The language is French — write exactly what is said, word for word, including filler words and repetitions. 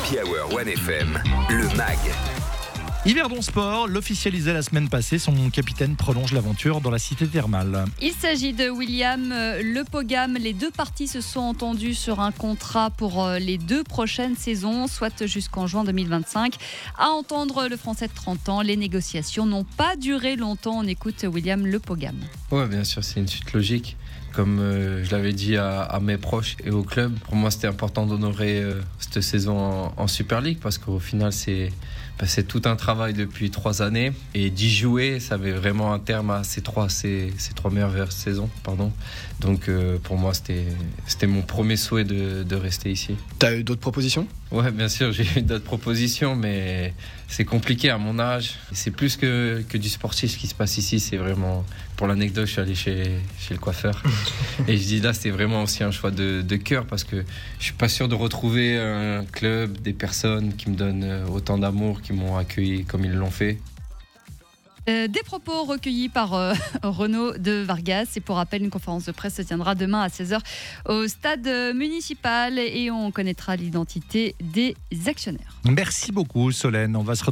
Happy Hour One F M, le M A G. Yverdon Sport l'officialisait la semaine passée. Son capitaine prolonge l'aventure dans la cité thermale. Il s'agit de William Lepogam. Les deux parties se sont entendues sur un contrat pour les deux prochaines saisons, soit jusqu'en juin deux mille vingt-cinq. À entendre le Français de trente ans, les négociations n'ont pas duré longtemps. On écoute William Lepogam. Oui, bien sûr, c'est une suite logique. Comme euh, je l'avais dit à, à mes proches et au club, pour moi c'était important d'honorer euh, cette saison en, en Super League parce qu'au final c'est, bah, c'est tout un travail depuis trois années et d'y jouer, ça avait vraiment un terme à ces trois, ces, ces trois meilleures saisons. Pardon. Donc euh, pour moi c'était, c'était mon premier souhait de, de rester ici. T'as eu d'autres propositions ? Ouais, bien sûr, j'ai eu d'autres propositions, mais c'est compliqué à mon âge. C'est plus que, que du sportif ce qui se passe ici. C'est vraiment, pour l'anecdote, je suis allé chez, chez le coiffeur. Et je dis là, c'est vraiment aussi un choix de, de cœur parce que je suis pas sûr de retrouver un club, des personnes qui me donnent autant d'amour, qui m'ont accueilli comme ils l'ont fait. Euh, des propos recueillis par euh, Renaud de Vargas. Et pour rappel, une conférence de presse se tiendra demain à seize heures au stade municipal et on connaîtra l'identité des actionnaires. Merci beaucoup Solène. On va se